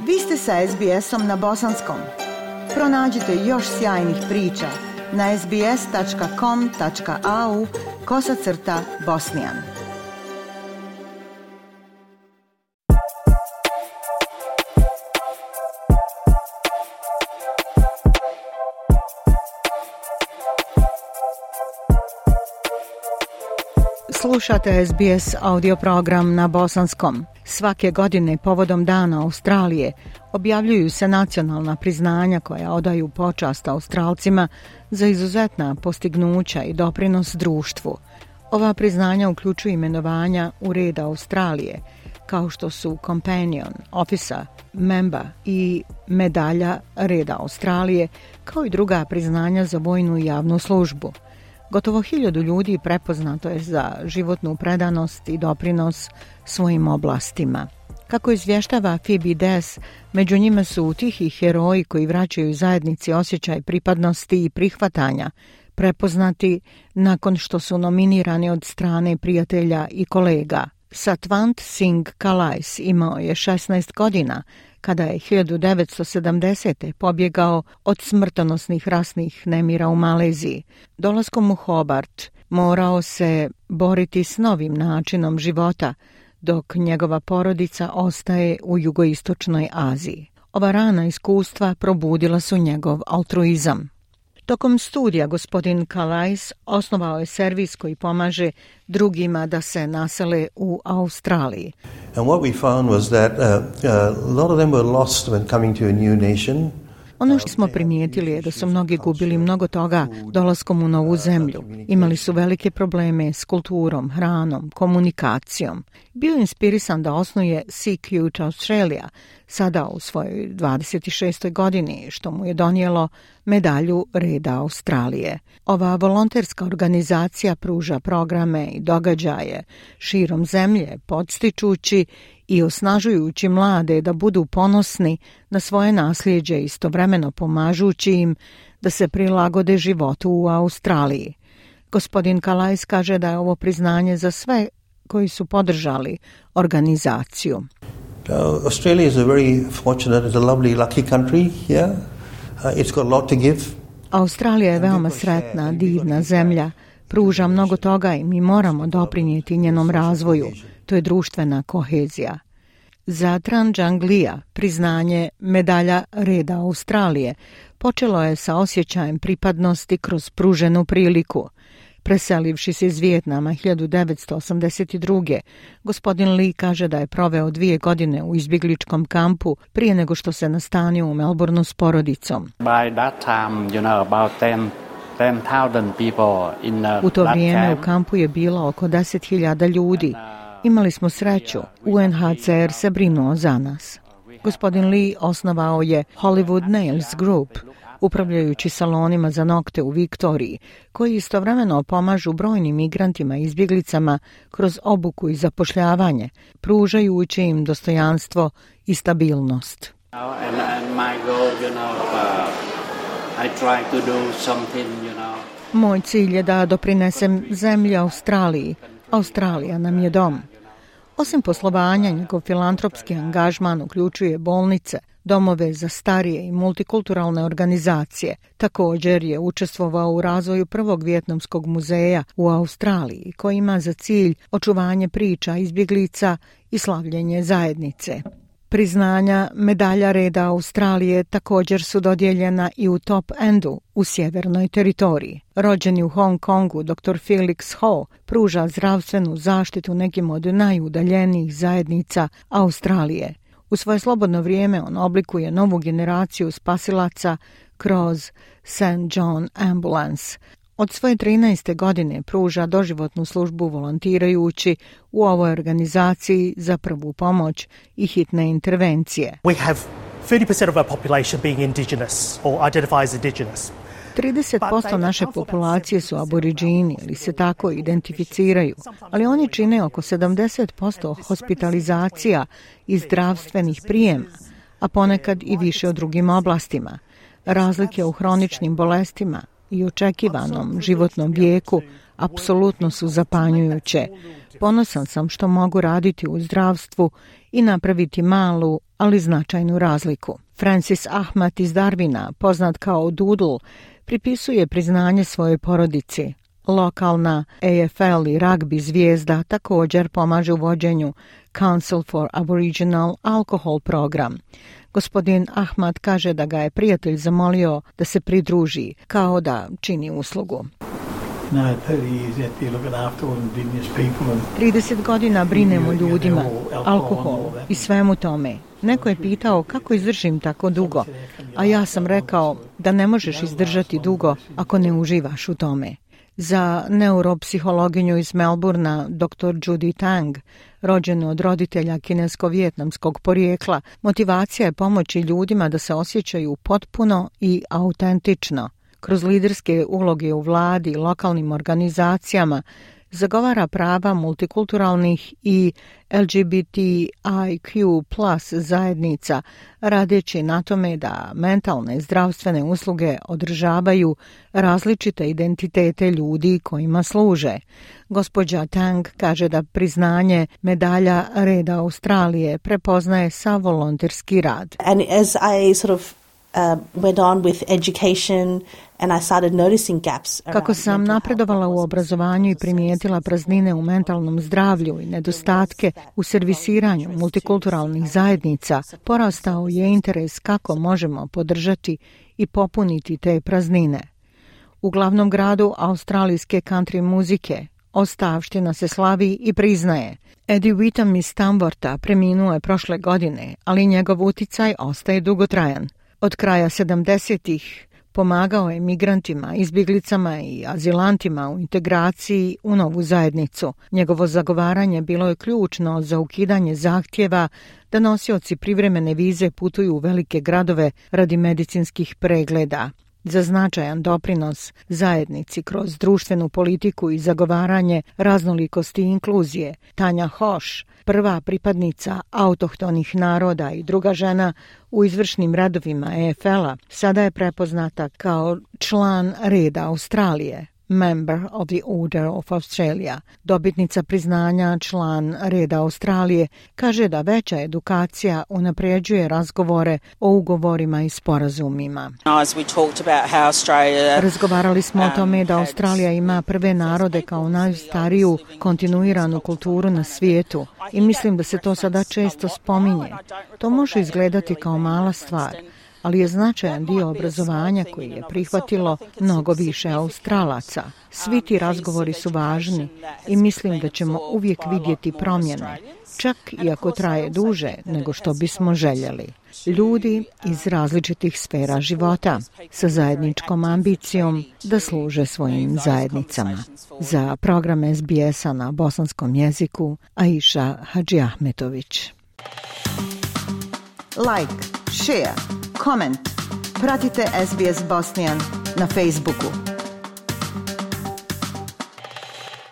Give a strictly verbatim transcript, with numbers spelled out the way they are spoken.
Vi ste sa es be esom na bosanskom. Pronađite još sjajnih priča na es be es tačka com tačka a u kosacrta bosnijan. Slušate es be es audio program na bosanskom. Svake godine povodom Dana Australije objavljuju se nacionalna priznanja koja odaju počast Australcima za izuzetna postignuća i doprinos društvu. Ova priznanja uključuju imenovanja u red Australije, kao što su Companion, Officer, Member i medalja reda Australije, kao i druga priznanja za vojnu i javnu službu. Gotovo hiljadu ljudi prepoznato je za životnu predanost i doprinos svojim oblastima. Kako izvještava Phoebe Des, među njima su tihi heroji koji vraćaju zajednici osjećaj pripadnosti i prihvatanja, prepoznati nakon što su nominirani od strane prijatelja i kolega. Satwant Singh Kalais imao je šesnaest godina kada je hiljadu devetsto sedamdesete pobjegao od smrtonosnih rasnih nemira u Maleziji. Dolaskom u Hobart morao se boriti s novim načinom života, dok njegova porodica ostaje u jugoistočnoj Aziji. Ova rana iskustva probudila su njegov altruizam. Tokom studija gospodin Kalais osnovao je servis koji pomaže drugima da se nasele u Australiji. And what we found was that uh, uh, a lot of them were lost when coming to a new nation. Ono što smo primijetili je da su mnogi gubili mnogo toga dolaskom u novu zemlju. Imali su velike probleme s kulturom, hranom, komunikacijom. Bio je inspirisan da osnuje Seek Youth Australia, sada u svojoj dvadeset šestoj godini, što mu je donijelo medalju reda Australije. Ova volonterska organizacija pruža programe i događaje širom zemlje, podstičući i osnažujući mlade da budu ponosni na svoje nasljeđe, istovremeno pomažući im da se prilagode životu u Australiji. Gospodin Kalais kaže da je ovo priznanje za sve koji su podržali organizaciju. Uh, Australia is a very fortunate, it's a lovely, lucky country, yeah. Uh, it's got a lot to give. Australija je veoma sretna, divna zemlja, pruža mnogo toga i mi moramo doprinijeti njenom razvoju. To je društvena kohezija. Za Tranjanglija priznanje medalja reda Australije počelo je sa osjećajem pripadnosti kroz pruženu priliku. Preselivši se iz Vijetnama hiljadu devetsto osamdeset druge. gospodin Lee kaže da je proveo dvije godine u izbjegličkom kampu prije nego što se nastanio u Melbourneu s porodicom. By that time, you know, about ten thousand people in the U to vrijeme u kampu je bilo oko deset hiljada ljudi. Imali smo sreću, U N H C R se brinuo za nas. Gospodin Lee osnovao je Hollywood Nails Group, upravljajući salonima za nokte u Viktoriji, koji istovremeno pomažu brojnim migrantima i izbjeglicama kroz obuku i zapošljavanje, pružajući im dostojanstvo i stabilnost. And, and my goal, you know, uh, I try to do something, you know. Moj cilj je da doprinesem zemlji Australiji. Australija nam je dom. Osim poslovanja, njegov filantropski angažman uključuje bolnice, domove za starije i multikulturalne organizacije. Također je učestvovao u razvoju prvog vijetnamskog muzeja u Australiji, koji ima za cilj očuvanje priča izbjeglica i slavljenje zajednice. Priznanja medalja reda Australije također su dodijeljena i u Top Endu u sjevernoj teritoriji. Rođeni u Hong Kongu, doktor Felix Ho pruža zdravstvenu zaštitu nekim od najudaljenijih zajednica Australije. U svoje slobodno vrijeme on oblikuje novu generaciju spasilaca kroz Saint John Ambulance. Od svoje trinaeste godine pruža doživotnu službu volontirajući u ovoj organizaciji za prvu pomoć i hitne intervencije. We have thirty percent of our population being indigenous or identify as indigenous. trideset posto naše populacije su aboriđini ili se tako identificiraju, ali oni čine oko sedamdeset posto hospitalizacija i zdravstvenih prijema, a ponekad i više u drugim oblastima. Razlike u hroničnim bolestima i očekivanom životnom vijeku apsolutno su zapanjujuće. Ponosan sam što mogu raditi u zdravstvu i napraviti malu, ali značajnu razliku. Francis Ahmad iz Darwina, poznat kao Doodle, pripisuje priznanje svojoj porodici. Lokalna A F L i ragbi zvijezda također pomaže u vođenju Council for Aboriginal Alcohol program. Gospodin Ahmad kaže da ga je prijatelj zamolio da se pridruži, kao da čini uslugu. trideset godina brinem o ljudima, alkoholu i svemu tome. Neko je pitao kako izdržim tako dugo, a ja sam rekao da ne možeš izdržati dugo ako ne uživaš u tome. Za neuropsihologinju iz Melbourna, doktor Judy Tang, rođenu od roditelja kinesko-vijetnamskog porijekla, motivacija je pomoći ljudima da se osjećaju potpuno i autentično. Kroz liderske uloge u vladi i lokalnim organizacijama zagovara prava multikulturalnih i L G B T I Q plus zajednica, radeći na tome da mentalne zdravstvene usluge održavaju različite identitete ljudi kojima služe. Gospođa Tang kaže da priznanje medalja reda Australije prepoznaje sav volonterski rad. And as I sort of Uh, went on with education and I started noticing gaps. Kako sam napredovala u obrazovanju i primijetila praznine u mentalnom zdravlju i nedostatke u servisiranju multikulturalnih zajednica, porastao je interes kako možemo podržati i popuniti te praznine. U glavnom gradu australijske country muzike ostavština se slavi i priznaje. Eddie Whittam iz Tamworta preminuo je prošle godine, ali njegov uticaj ostaje dugotrajan. Od kraja sedamdesetih pomagao je migrantima, izbjeglicama i azilantima u integraciji u novu zajednicu. Njegovo zagovaranje bilo je ključno za ukidanje zahtjeva da nosioci privremene vize putuju u velike gradove radi medicinskih pregleda. Za značajan doprinos zajednici kroz društvenu politiku i zagovaranje raznolikosti i inkluzije, Tanja Hoš, prva pripadnica autohtonih naroda i druga žena u izvršnim redovima A F L-a, sada je prepoznata kao član reda Australije, Member of the Order of Australia. Dobitnica priznanja, član reda Australije, kaže da veća edukacija unapređuje razgovore o ugovorima i sporazumima. Razgovarali smo o tome da Australija ima prve narode kao najstariju kontinuiranu kulturu na svijetu i mislim da se to sada često spominje. To može izgledati kao mala stvar, ali je značajan dio obrazovanja koji je prihvatilo mnogo više Australaca. Svi ti razgovori su važni i mislim da ćemo uvijek vidjeti promjene, čak i ako traje duže nego što bismo željeli. Ljudi iz različitih sfera života sa zajedničkom ambicijom da služe svojim zajednicama. Za program S B S-a na bosanskom jeziku, Aisha Hadžiahmetović. Like, share, comment. Pratite S B S Bosnian na Facebooku.